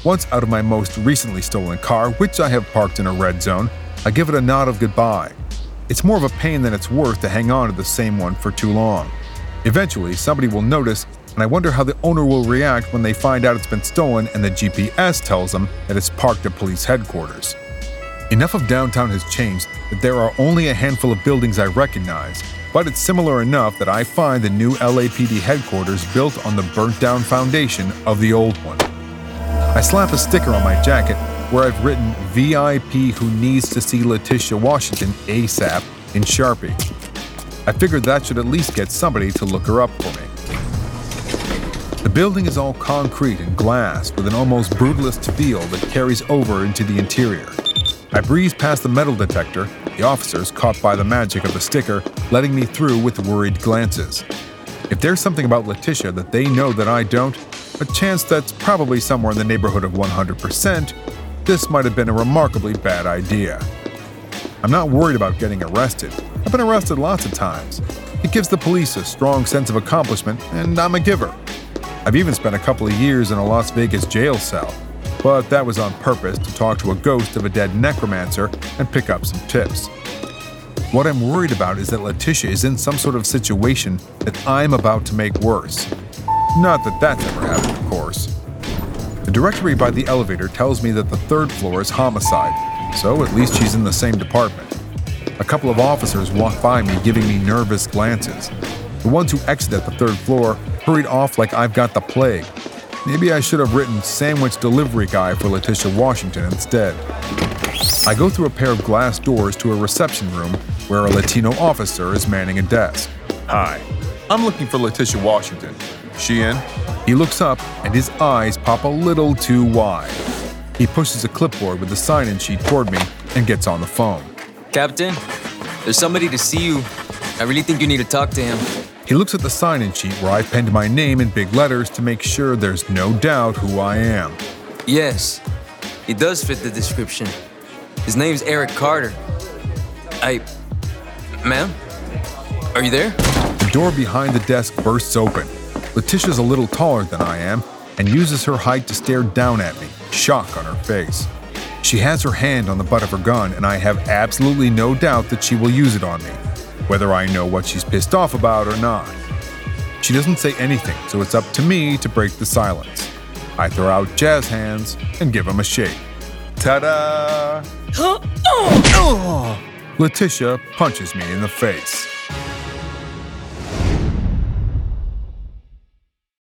Once out of my most recently stolen car, which I have parked in a red zone, I give it a nod of goodbye. It's more of a pain than it's worth to hang on to the same one for too long. Eventually, somebody will notice, and I wonder how the owner will react when they find out it's been stolen and the GPS tells them that it's parked at police headquarters. Enough of downtown has changed that there are only a handful of buildings I recognize, but it's similar enough that I find the new LAPD headquarters built on the burnt-down foundation of the old one. I slap a sticker on my jacket where I've written VIP who needs to see Letitia Washington ASAP in Sharpie. I figured that should at least get somebody to look her up for me. The building is all concrete and glass with an almost brutalist feel that carries over into the interior. I breeze past the metal detector, the officers caught by the magic of the sticker, letting me through with worried glances. If there's something about Letitia that they know that I don't, a chance that's probably somewhere in the neighborhood of 100%, this might have been a remarkably bad idea. I'm not worried about getting arrested. I've been arrested lots of times. It gives the police a strong sense of accomplishment, and I'm a giver. I've even spent a couple of years in a Las Vegas jail cell, but that was on purpose to talk to a ghost of a dead necromancer and pick up some tips. What I'm worried about is that Letitia is in some sort of situation that I'm about to make worse. Not that that's ever happened, of course. The directory by the elevator tells me that the third floor is homicide, so at least she's in the same department. A couple of officers walk by me giving me nervous glances. The ones who exit at the third floor hurried off like I've got the plague. Maybe I should have written sandwich delivery guy for Letitia Washington instead. I go through a pair of glass doors to a reception room where a Latino officer is manning a desk. Hi, I'm looking for Letitia Washington. She in? He looks up and his eyes pop a little too wide. He pushes a clipboard with a sign-in sheet toward me and gets on the phone. Captain, there's somebody to see you. I really think you need to talk to him. He looks at the sign-in sheet where I've penned my name in big letters to make sure there's no doubt who I am. Yes, he does fit the description. His name's Eric Carter. Ma'am? Are you there? The door behind the desk bursts open. Letitia's a little taller than I am and uses her height to stare down at me, shock on her face. She has her hand on the butt of her gun, and I have absolutely no doubt that she will use it on me, whether I know what she's pissed off about or not. She doesn't say anything, so it's up to me to break the silence. I throw out jazz hands and give him a shake. Ta-da! Letitia punches me in the face.